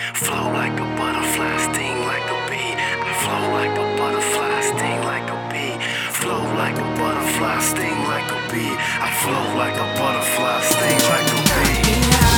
Flow like a butterfly, sting like a bee. I flow like a butterfly, sting like a bee. Flow like a butterfly, sting like a bee. I flow like a butterfly, sting like a bee.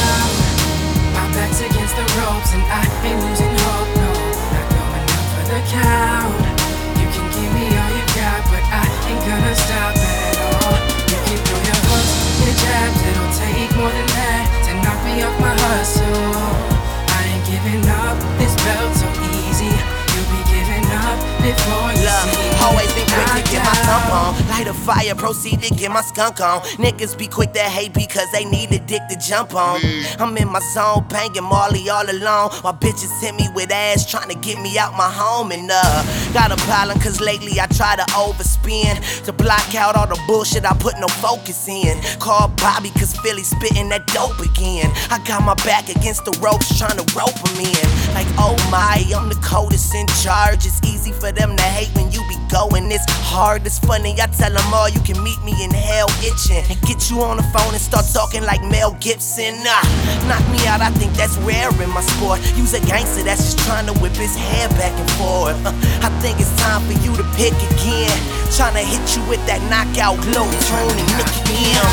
My back's against the ropes and I ain't losing hope, no. Not going up for the count. You can give me all you got, but I ain't gonna stop at all. You can throw your hooks, your jabs, it'll take more than that to knock me off my hustle. I ain't giving up, this belt so easy. You'll be giving up before you see me. Always been quick to get my thump on. Light a fire, proceed to get my skunk on. Niggas be quick to hate because they need a dick to jump on. I'm in my zone, banging Marley all alone, while bitches hit me with ass trying to get me out my home. And got a problem cause lately I try to overspin to block out all the bullshit I put no focus in. Call Bobby cause Philly spitting that dope again. I got my back against the ropes trying to rope them in. Like oh my, I'm the coldest in charge. It's easy for them to hate when you be going this hard. It's funny, I tell them all you can meet me in hell itching and get you on the phone and start talking like Mel Gibson. Knock me out, I think that's rare in my sport. Use a gangster that's just trying to whip his hair back and forth. I think it's time for you to pick again. Trying to hit you with that knockout glow tune and nick him.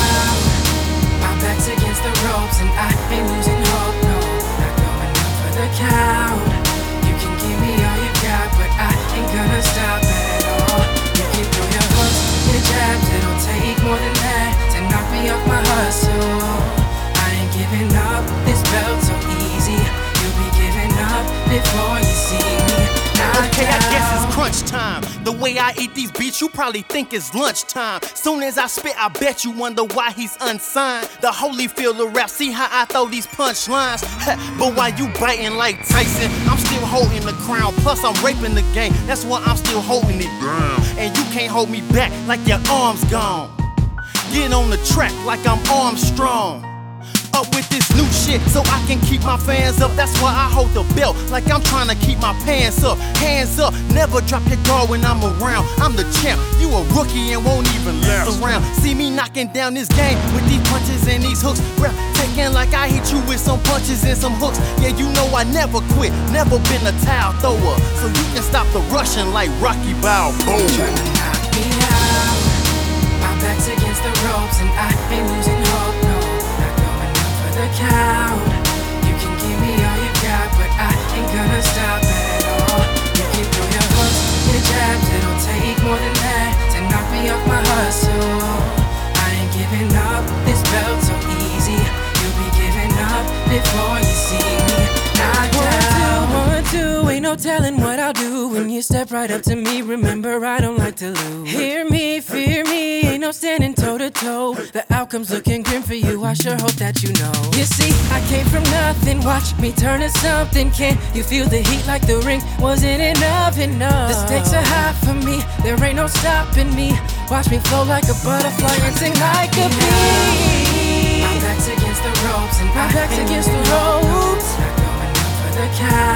My back's against the ropes and I ain't losing hope, no. Not going up for the count. You can give me all you got, but I ain't gonna stop at all. You can throw your hooks, your jabs, it'll take more than that to knock me off my hustle. I ain't giving up, this belt so easy. You'll be giving up before you see me. Okay, I guess it's crunch time. The way I eat these beats, you probably think it's lunchtime. Soon as I spit, I bet you wonder why he's unsigned. The Holyfield of rap, see how I throw these punchlines. But while you biting like Tyson, I'm still holding the crown. Plus I'm raping the game, that's why I'm still holding it down. And you can't hold me back like your arm's gone. Get on the track like I'm Armstrong. Up with this new shit so I can keep my fans up. That's why I hold the belt like I'm trying to keep my pants up. Hands up, never drop your guard when I'm around. I'm the champ, you a rookie and won't even last around. See me knocking down this game with these punches and these hooks. Taking like I hit you with some punches and some hooks. Yeah, you know I never quit, never been a towel thrower. So you can stop the rushing like Rocky Balboa. Trying to knock me out. My back's against the ropes and I ain't losing hope, no. The count. You can give me all you got, but I ain't gonna stop at all. You can throw your hooks, your jabs, it'll take more than that to knock me off my hustle. I ain't giving up, this belt so easy. You'll be giving up before you see me. One, two, ain't no telling what I'll do when you step right up to me. Remember, I don't like to lose. Hear me, fear me, ain't no standing toe to toe. The outcome's looking grim for you, I sure hope that you know. You see, I came from nothing, watch me turn to something. Can you feel the heat like the ring? Wasn't enough? The stakes are high for me, there ain't no stopping me. Watch me flow like a butterfly and sing like a bee. My back's against the ropes and my back's against the ropes. Not going up for the count.